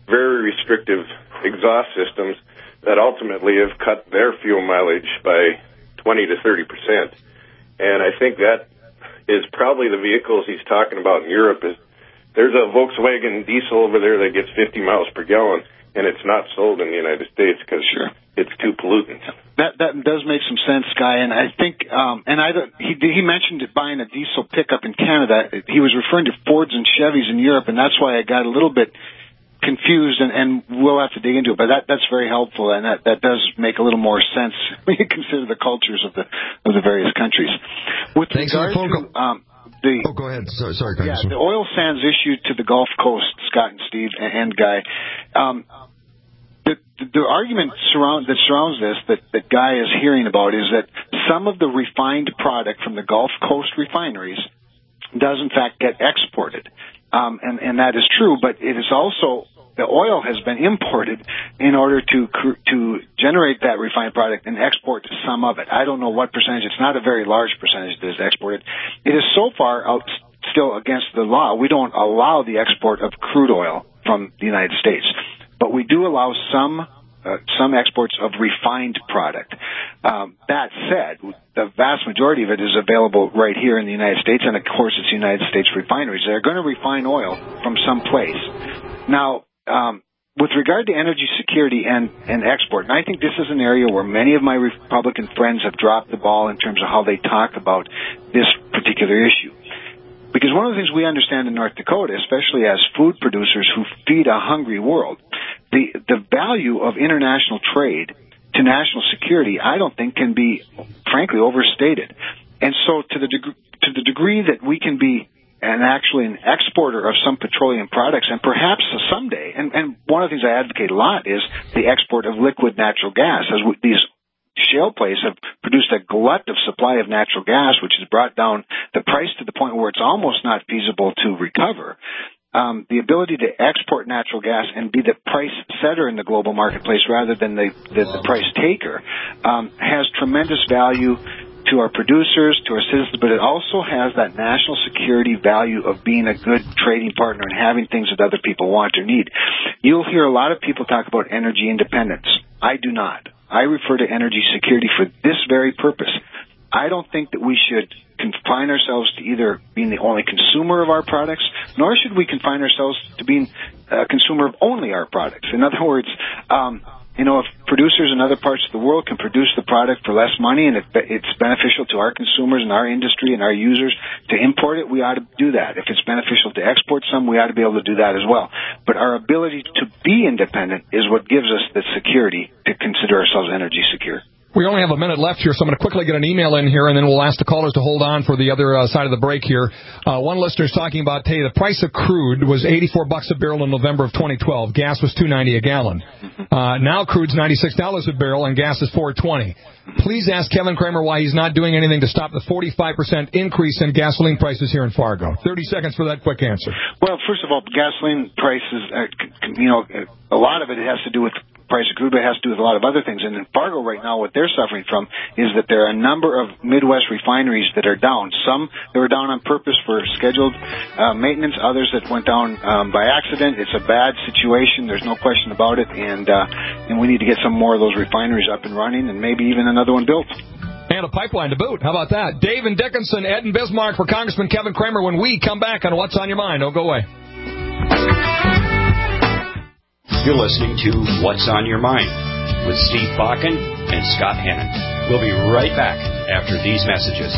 very restrictive exhaust systems that ultimately have cut their fuel mileage by twenty to thirty percent. And I think that is probably the vehicles he's talking about in Europe. Is there's a Volkswagen diesel over there that gets fifty miles per gallon, and it's not sold in the United States because sure. it's too pollutant. That that does make some sense, Guy. And I think, um, and I don't, he he mentioned buying a diesel pickup in Canada. He was referring to Fords and Chevys in Europe, and that's why I got a little bit confused. And, and we'll have to dig into it. But that that's very helpful, and that that does make a little more sense when you consider the cultures of the of the various countries. With Thanks for the phone call. Um, The, oh, go ahead. Sorry, sorry, yeah, the oil sands issue to the Gulf Coast, Scott and Steve and, and Guy. Um, the, the, the argument surround, that surrounds this that, that Guy is hearing about is that some of the refined product from the Gulf Coast refineries does in fact get exported, um, and, and that is true. But it is also the oil has been imported in order to to generate that refined product and export some of it. I don't know what percentage. It's not a very large percentage that is exported. It is so far out still against the law. We don't allow the export of crude oil from the United States, but we do allow some uh, some exports of refined product. Um, that said, the vast majority of it is available right here in the United States, and of course it's United States refineries. They're going to refine oil from some place. Now, Um, with regard to energy security and, and export, and I think this is an area where many of my Republican friends have dropped the ball in terms of how they talk about this particular issue. Because one of the things we understand in North Dakota, especially as food producers who feed a hungry world, the, the value of international trade to national security, I don't think can be, frankly, overstated. And so to the, deg- to the degree that we can be and actually an exporter of some petroleum products, and perhaps someday, and, and one of the things I advocate a lot is the export of liquid natural gas, as we, these shale plays have produced a glut of supply of natural gas, which has brought down the price to the point where it's almost not feasible to recover. Um, the ability to export natural gas and be the price setter in the global marketplace rather than the, the, the price taker um, has tremendous value to our producers, to our citizens, but it also has that national security value of being a good trading partner and having things that other people want or need. You'll hear a lot of people talk about energy independence. I do not. I refer to energy security for this very purpose. I don't think that we should confine ourselves to either being the only consumer of our products, nor should we confine ourselves to being a consumer of only our products. In other words, um, you know, if producers in other parts of the world can produce the product for less money and it, it's beneficial to our consumers and our industry and our users to import it, we ought to do that. If it's beneficial to export some, we ought to be able to do that as well. But our ability to be independent is what gives us the security to consider ourselves energy secure. We only have a minute left here, so I'm going to quickly get an email in here, and then we'll ask the callers to hold on for the other uh, side of the break here. Uh, one listener's talking about, hey, the price of crude was eighty-four bucks a barrel in November of twenty twelve. Gas was two ninety a gallon. Uh, now crude's ninety-six dollars a barrel, and gas is four twenty. Please ask Kevin Kramer why he's not doing anything to stop the forty-five percent increase in gasoline prices here in Fargo. thirty seconds for that quick answer. Well, first of all, gasoline prices, uh, you know, a lot of it has to do with price of crude, but it has to do with a lot of other things. And in Fargo right now, what they're suffering from is that there are a number of Midwest refineries that are down. Some that were down on purpose for scheduled uh, maintenance, others that went down um, by accident. It's a bad situation. There's no question about it. And, uh, and we need to get some more of those refineries up and running and maybe even another one built. And a pipeline to boot. How about that? Dave and Dickinson, Ed and Bismarck for Congressman Kevin Kramer when we come back on What's on Your Mind. Don't go away. You're listening to What's on Your Mind with Steve Bakken and Scott Hannon. We'll be right back after these messages.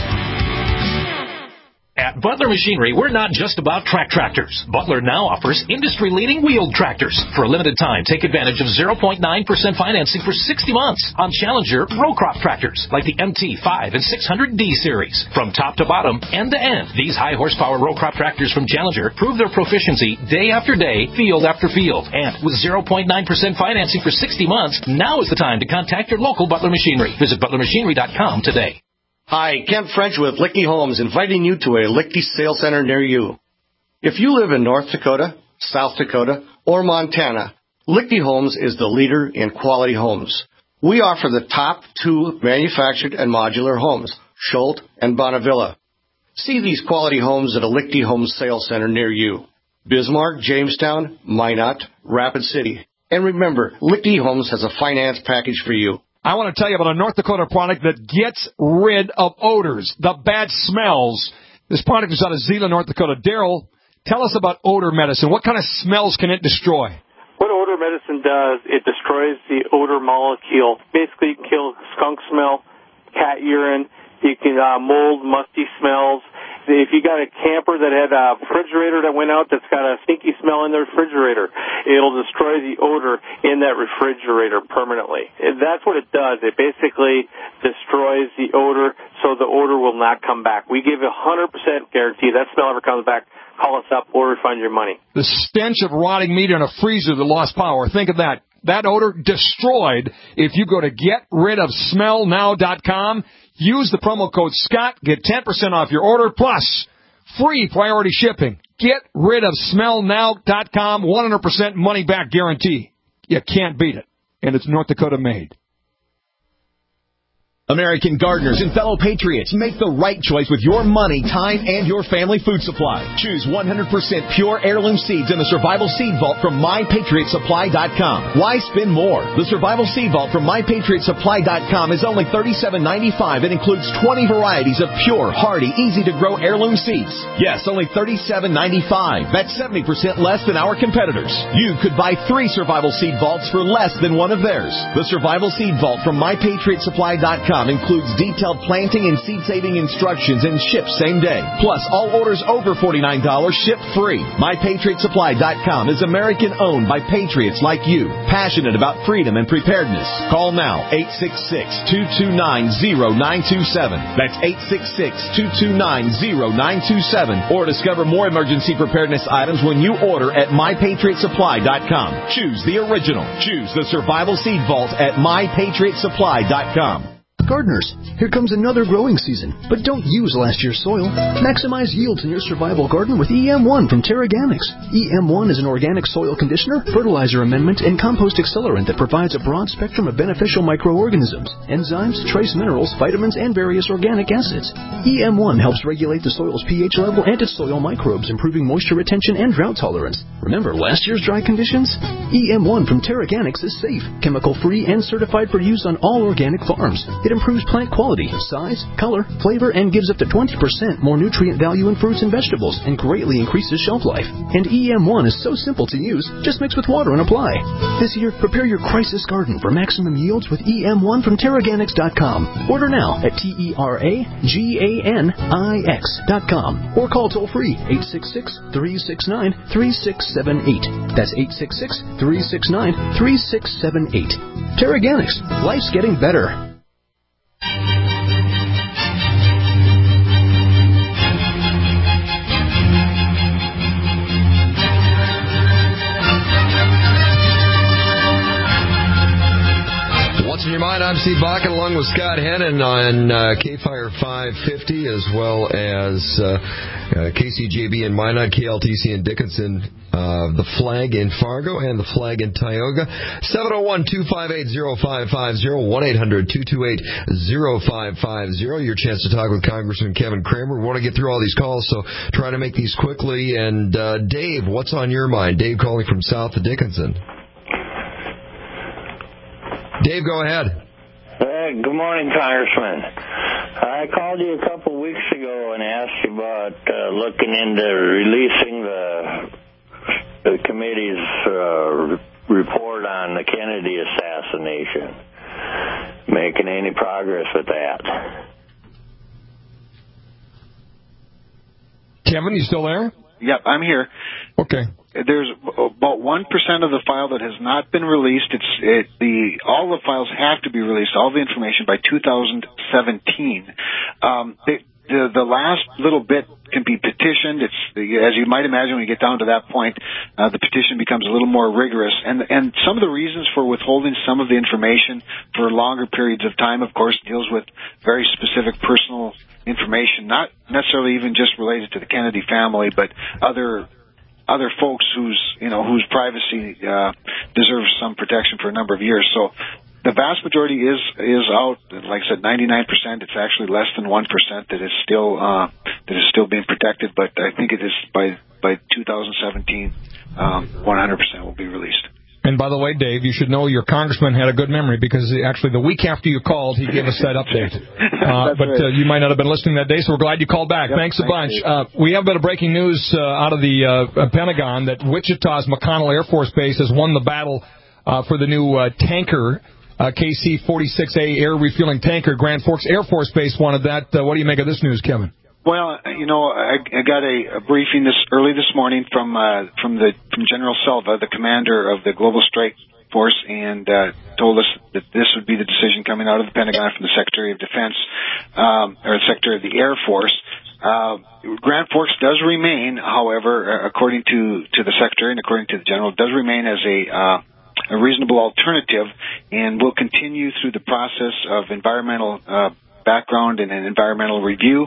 At Butler Machinery, we're not just about track tractors. Butler now offers industry-leading wheeled tractors. For a limited time, take advantage of zero point nine percent financing for sixty months on Challenger row crop tractors like the M T five and six hundred D series. From top to bottom, end to end, these high-horsepower row crop tractors from Challenger prove their proficiency day after day, field after field. And with zero point nine percent financing for sixty months, now is the time to contact your local Butler Machinery. Visit butler machinery dot com today. Hi, Kent French with Lichty Homes, inviting you to a Lichty sales center near you. If you live in North Dakota, South Dakota, or Montana, Lichty Homes is the leader in quality homes. We offer the top two manufactured and modular homes, Schultz and Bonnevilla. See these quality homes at a Lichty Homes sales center near you. Bismarck, Jamestown, Minot, Rapid City. And remember, Lichty Homes has a finance package for you. I want to tell you about a North Dakota product that gets rid of odors, the bad smells. This product is out of Zeeland, North Dakota. Daryl, tell us about odor medicine. What kind of smells can it destroy? What odor medicine does, it destroys the odor molecule. Basically, it kills skunk smell, cat urine, you can uh, mold, musty smells. If you got a camper that had a refrigerator that went out that's got a stinky smell in the refrigerator, it'll destroy the odor in that refrigerator permanently. That's what it does. It basically destroys the odor so the odor will not come back. We give a one hundred percent guarantee that smell ever comes back. Call us up. We'll refund your money. The stench of rotting meat in a freezer that lost power. Think of that. That odor destroyed. If you go to get rid of smell now dot com, use the promo code Scott, get ten percent off your order, plus free priority shipping. get rid of smell now dot com, one hundred percent money back guarantee. You can't beat it. And it's North Dakota made. American gardeners and fellow patriots, make the right choice with your money, time, and your family food supply. Choose one hundred percent pure heirloom seeds in the Survival Seed Vault from my patriot supply dot com. Why spend more? The Survival Seed Vault from my patriot supply dot com is only thirty-seven ninety-five and includes twenty varieties of pure, hardy, easy-to-grow heirloom seeds. Yes, only thirty-seven ninety-five. That's seventy percent less than our competitors. You could buy three Survival Seed Vaults for less than one of theirs. The Survival Seed Vault from my patriot supply dot com includes detailed planting and seed-saving instructions and ships same day. Plus, all orders over forty-nine dollars ship free. my patriot supply dot com is American-owned by patriots like you, passionate about freedom and preparedness. Call now, eight six six, two two nine, zero nine two seven. That's eight six six, two two nine, zero nine two seven. Or discover more emergency preparedness items when you order at my patriot supply dot com. Choose the original. Choose the Survival Seed Vault at my patriot supply dot com. Gardeners, here comes another growing season, but don't use last year's soil. Maximize yields in your survival garden with E M one from TerraGanix. E M one is an organic soil conditioner, fertilizer amendment, and compost accelerant that provides a broad spectrum of beneficial microorganisms, enzymes, trace minerals, vitamins, and various organic acids. E M one helps regulate the soil's pH level and its soil microbes, improving moisture retention and drought tolerance. Remember last year's dry conditions? E M one from TerraGanix is safe, chemical-free, and certified for use on all organic farms. It improves plant quality, size, color, flavor, and gives up to twenty percent more nutrient value in fruits and vegetables and greatly increases shelf life. And E M one is so simple to use, just mix with water and apply. This year, prepare your crisis garden for maximum yields with E M one from TerraGanix dot com. Order now at T E R A G A N I X dot com or call toll-free eight six six, three six nine, three six seven eight. That's eight six six, three six nine, three six seven eight. TerraGanix. Life's getting better. What's in your mind? I'm Steve Bakken along with Scott Hennon on uh, K-Fire five fifty as well as uh, uh, K C J B in Minot, K L T C in Dickinson, uh, The Flag in Fargo, and The Flag in Tioga. seven oh one, two five eight, oh five five oh, one eight hundred, two two eight, oh five five oh. Your chance to talk with Congressman Kevin Cramer. We want to get through all these calls, so try to make these quickly. And uh, Dave, what's on your mind? Dave calling from south of Dickinson. Dave, go ahead. Hey, good morning, Congressman. I called you a couple of weeks ago and asked you about uh, looking into releasing the, the committee's uh, report on the Kennedy assassination. Making any progress with that? Kevin, you still there? Yep, I'm here. Okay. There's about one percent of the file that has not been released. It's it, the all the files have to be released, all the information by two thousand seventeen. Um, they, the the last little bit can be petitioned. It's as you might imagine when you get down to that point, uh, the petition becomes a little more rigorous. And and some of the reasons for withholding some of the information for longer periods of time, of course, deals with very specific personal information, not necessarily even just related to the Kennedy family, but other. other folks whose, you know, whose privacy uh, deserves some protection for a number of years. So the vast majority is is out. Like I said, ninety-nine percent. It's actually less than one percent that is still uh, that is still being protected. But I think it is by by two thousand seventeen, um, one hundred percent will be released. And by the way, Dave, you should know your congressman had a good memory because actually the week after you called, he gave us that update. Uh, but right. uh, you might not have been listening that day, so we're glad you called back. Yep, thanks a bunch. Uh, we have a bit of breaking news uh, out of the uh, Pentagon that Wichita's McConnell Air Force Base has won the battle uh, for the new uh, tanker, uh, K C forty-six A air refueling tanker. Grand Forks Air Force Base wanted that. Uh, what do you make of this news, Kevin? Well, you know, I, I got a, a briefing this early this morning from uh, from the from General Selva, the commander of the Global Strike Force, and uh, told us that this would be the decision coming out of the Pentagon from the Secretary of Defense um, or the Secretary of the Air Force. Uh, Grand Forks does remain, however, according to to the Secretary and according to the General, does remain as a uh, a reasonable alternative, and will continue through the process of environmental uh, background and an environmental review,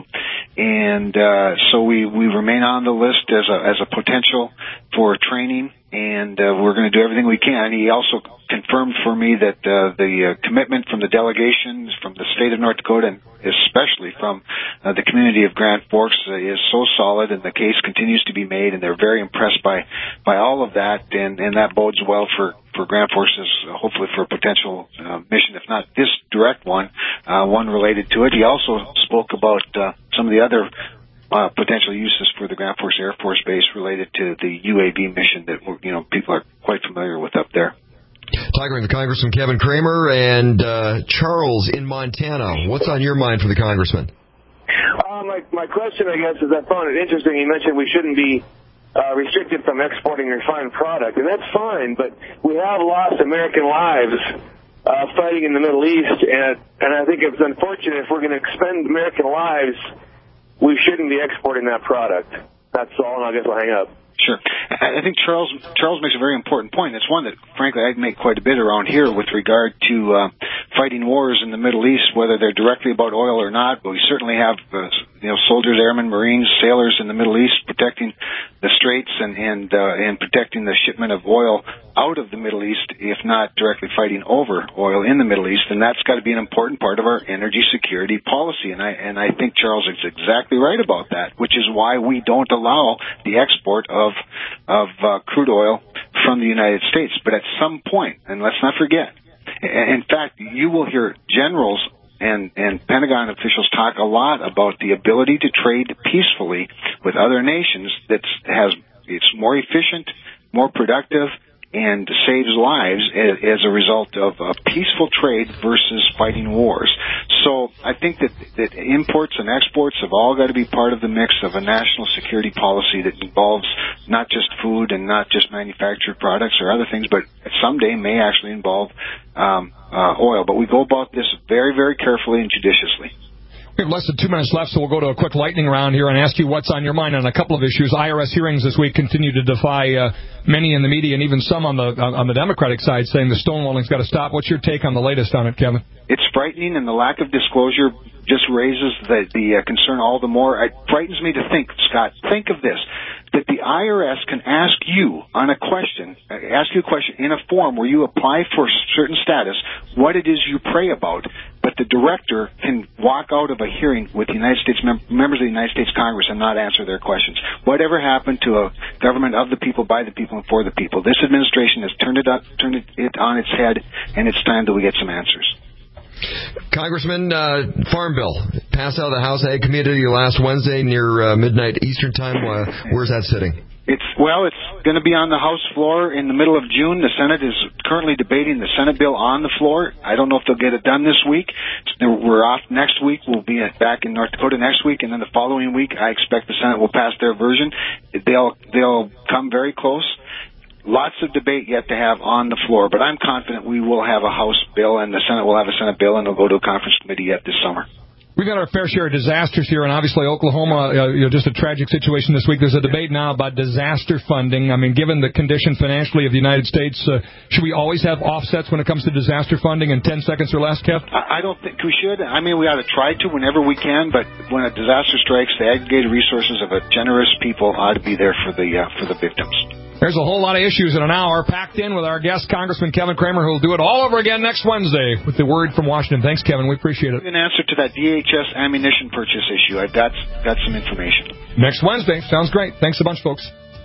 and uh, so we, we remain on the list as a as a potential for training, and uh, we're going to do everything we can. He also confirmed for me that uh, the uh, commitment from the delegations from the state of North Dakota, and especially from uh, the community of Grand Forks, uh, is so solid, and the case continues to be made, and they're very impressed by by all of that, and, and that bodes well for for Grand Forks, uh, hopefully for a potential uh, mission, if not this direct one, uh, one related to it. He also spoke about uh, some of the other uh, potential uses for the Grand Forks Air Force Base related to the U A V mission that, you know, people are quite familiar with up there. Talking with Congressman Kevin Cramer and uh, Charles in Montana. What's on your mind for the congressman? Uh, my, my question, I guess, is I found it interesting. You mentioned we shouldn't be Uh, restricted from exporting refined product, and that's fine, but we have lost American lives uh, fighting in the Middle East, and, and I think it's unfortunate if we're going to expend American lives, we shouldn't be exporting that product. That's all, and I guess I'll hang up. Sure. I think Charles Charles makes a very important point. It's one that, frankly, I'd make quite a bit around here with regard to uh, fighting wars in the Middle East, whether they're directly about oil or not. But we certainly have, uh, you know, soldiers, airmen, Marines, sailors in the Middle East protecting the straits and and uh, and protecting the shipment of oil out of the Middle East, if not directly fighting over oil in the Middle East. And that's got to be an important part of our energy security policy. And I and I think Charles is exactly right about that, which is why we don't allow the export of of uh, crude oil from the United States. But at some point, and let's not forget, in fact, you will hear generals and, and Pentagon officials talk a lot about the ability to trade peacefully with other nations that has it's more efficient, more productive, and saves lives as a result of a peaceful trade versus fighting wars. So I think that, that imports and exports have all got to be part of the mix of a national security policy that involves not just food and not just manufactured products or other things, but someday may actually involve um, uh, oil. But we go about this very, very carefully and judiciously. We have less than two minutes left, so we'll go to a quick lightning round here and ask you what's on your mind on a couple of issues. I R S hearings this week continue to defy uh, many in the media and even some on the on the Democratic side saying the stonewalling's got to stop. What's your take on the latest on it, Kevin? It's frightening, and the lack of disclosure just raises the, the uh, concern all the more. It frightens me to think, Scott, think of this, that the I R S can ask you on a question, uh, ask you a question in a form where you apply for certain status, what it is you pray about, but the director can walk out of a hearing with the United States mem- members of the United States Congress and not answer their questions. Whatever happened to a government of the people, by the people, and for the people? This administration has turned it up, turned it, it on its head, and it's time that we get some answers. Congressman, uh, Farm Bill passed out of the House Ag Committee last Wednesday near uh, midnight Eastern Time. Uh, where's that sitting? It's well, it's going to be on the House floor in the middle of June. The Senate is currently debating the Senate bill on the floor. I don't know if they'll get it done this week. We're off next week. We'll be back in North Dakota next week, and then the following week, I expect the Senate will pass their version. They'll they'll come very close. Lots of debate yet to have on the floor, but I'm confident we will have a House bill, and the Senate will have a Senate bill, and it'll go to a conference committee yet this summer. We've got our fair share of disasters here, and obviously Oklahoma, uh, you know, just a tragic situation this week. There's a debate now about disaster funding. I mean, given the condition financially of the United States, uh, should we always have offsets when it comes to disaster funding in ten seconds or less, Kev? I don't think we should. I mean, we ought to try to whenever we can, but when a disaster strikes, the aggregated resources of a generous people ought to be there for the uh, for the victims. There's a whole lot of issues in an hour packed in with our guest, Congressman Kevin Cramer, who will do it all over again next Wednesday with the word from Washington. Thanks, Kevin. We appreciate it. An answer to that D H S ammunition purchase issue. I've got, got some information. Next Wednesday. Sounds great. Thanks a bunch, folks.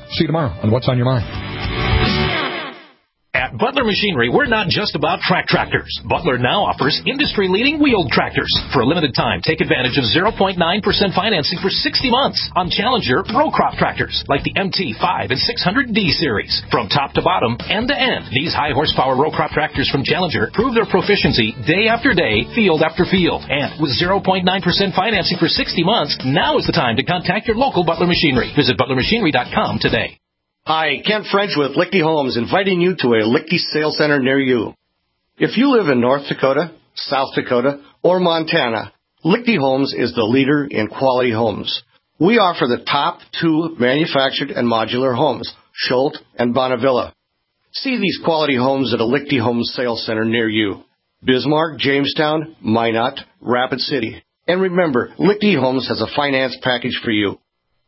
See you tomorrow on What's on Your Mind. At Butler Machinery, we're not just about track tractors. Butler now offers industry-leading wheeled tractors. For a limited time, take advantage of zero point nine percent financing for sixty months on Challenger row crop tractors like the M T five and six hundred D series. From top to bottom, end to end, these high-horsepower row crop tractors from Challenger prove their proficiency day after day, field after field. And with zero point nine percent financing for sixty months, now is the time to contact your local Butler Machinery. Visit butler machinery dot com today. Hi, Kent French with Lichty Homes, inviting you to a Lichty sales center near you. If you live in North Dakota, South Dakota, or Montana, Lichty Homes is the leader in quality homes. We offer the top two manufactured and modular homes, Schultz and Bonnevilla. See these quality homes at a Lichty Homes sales center near you. Bismarck, Jamestown, Minot, Rapid City. And remember, Lichty Homes has a finance package for you.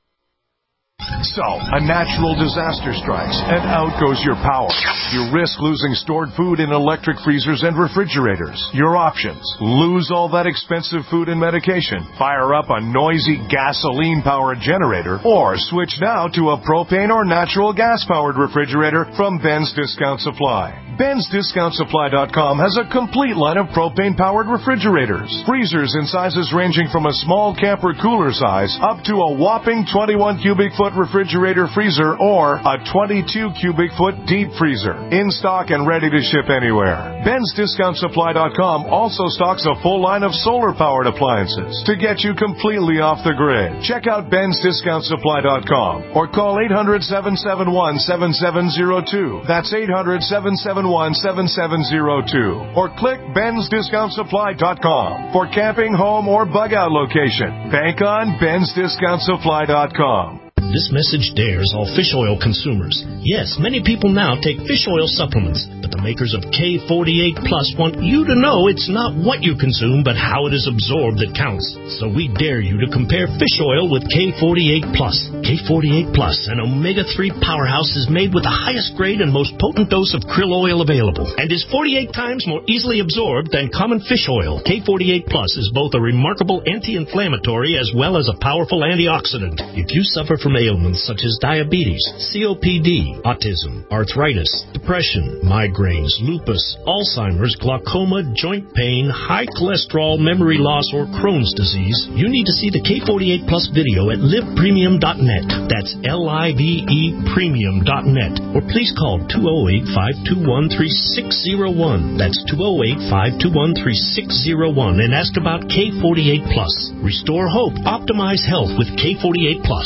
So, a natural disaster strikes, and out goes your power. You risk losing stored food in electric freezers and refrigerators. Your options: lose all that expensive food and medication, fire up a noisy gasoline-powered generator, or switch now to a propane or natural gas-powered refrigerator from Ben's Discount Supply. Ben's Discount Supply dot com has a complete line of propane-powered refrigerators. Freezers in sizes ranging from a small camper cooler size up to a whopping twenty-one cubic foot refrigerator freezer or a twenty-two cubic foot deep freezer. In stock and ready to ship anywhere. Ben's Discount Supply dot com also stocks a full line of solar-powered appliances to get you completely off the grid. Check out Ben's Discount Supply dot com or call eight hundred, seven seven one, seven seven zero two. That's eight hundred, seven seven one, seven seven zero two. Or click Ben's Discount Supply dot com for camping, home, or bug-out location. Bank on Ben's Discount Supply dot com. This message dares all fish oil consumers. Yes, many people now take fish oil supplements, but the makers of K forty-eight Plus want you to know it's not what you consume, but how it is absorbed that counts. So we dare you to compare fish oil with K forty-eight Plus. K forty-eight Plus, an omega three powerhouse, is made with the highest grade and most potent dose of krill oil available, and is forty-eight times more easily absorbed than common fish oil. K forty-eight Plus is both a remarkable anti-inflammatory as well as a powerful antioxidant. If you suffer from ailments such as diabetes, C O P D, autism, arthritis, depression, migraines, lupus, Alzheimer's, glaucoma, joint pain, high cholesterol, memory loss, or Crohn's disease, you need to see the K forty-eight Plus video at live premium dot net. That's L I V E premium dot net. Or please call two oh eight, five two one, three six zero one. That's two oh eight, five two one, three six zero one and ask about K forty-eight Plus. Restore hope, optimize health with K forty-eight Plus.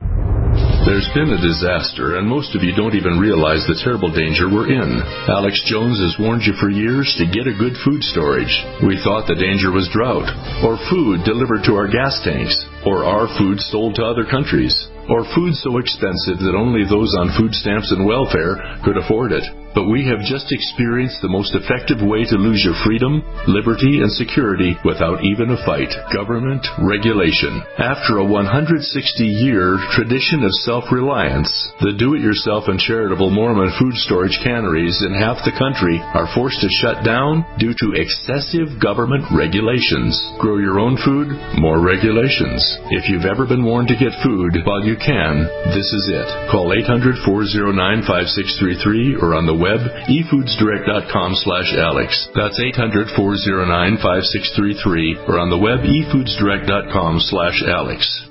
There's been a disaster, and most of you don't even realize the terrible danger we're in. Alex Jones has warned you for years to get a good food storage. We thought the danger was drought, or food delivered to our gas tanks, or our food sold to other countries, or food so expensive that only those on food stamps and welfare could afford it. But we have just experienced the most effective way to lose your freedom, liberty, and security without even a fight: government regulation. After a one hundred sixty year tradition of self-reliance, the do-it-yourself and charitable Mormon food storage canneries in half the country are forced to shut down due to excessive government regulations. Grow your own food, more regulations. If you've ever been warned to get food while you can, this is it. Call eight hundred, four oh nine, five six three three or on the web, e foods direct dot com slash Alex. That's eight hundred, four oh nine, five six three three or on the web, e foods direct dot com slash Alex.